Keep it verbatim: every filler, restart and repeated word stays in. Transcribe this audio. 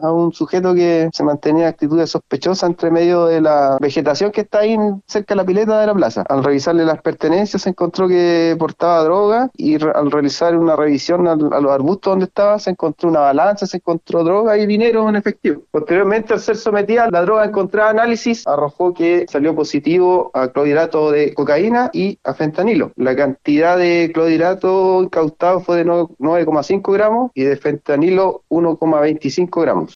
a un sujeto que se mantenía en actitudes sospechosas entre medio de la vegetación que está ahí cerca de la pileta de la plaza. Al revisarle las pertenencias se encontró que portaba droga y re- al realizar una revisión al- a los arbustos donde estaba se encontró una balanza, se encontró droga y dinero en efectivo. Posteriormente, al ser sometida a la droga encontrada análisis, arrojó que salió positivo a clorhidrato de cocaína y a fentanilo. La cantidad de clorhidrato incautado fue de nueve coma cinco gramos y de fentanilo uno coma veinticinco gramos.